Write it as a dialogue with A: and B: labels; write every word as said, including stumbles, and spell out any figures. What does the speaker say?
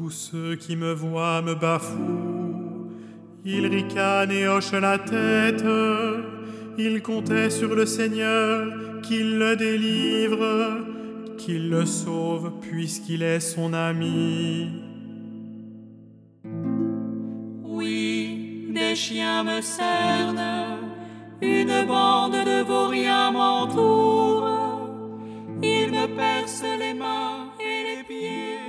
A: Tous ceux qui me voient me bafouent. Ils ricanent et hochent la tête. Ils comptaient sur le Seigneur qu'il le délivre, qu'il le sauve puisqu'il est son ami.
B: Oui, des chiens me cernent, une bande de vauriens m'entoure. Ils me percent les mains et les pieds.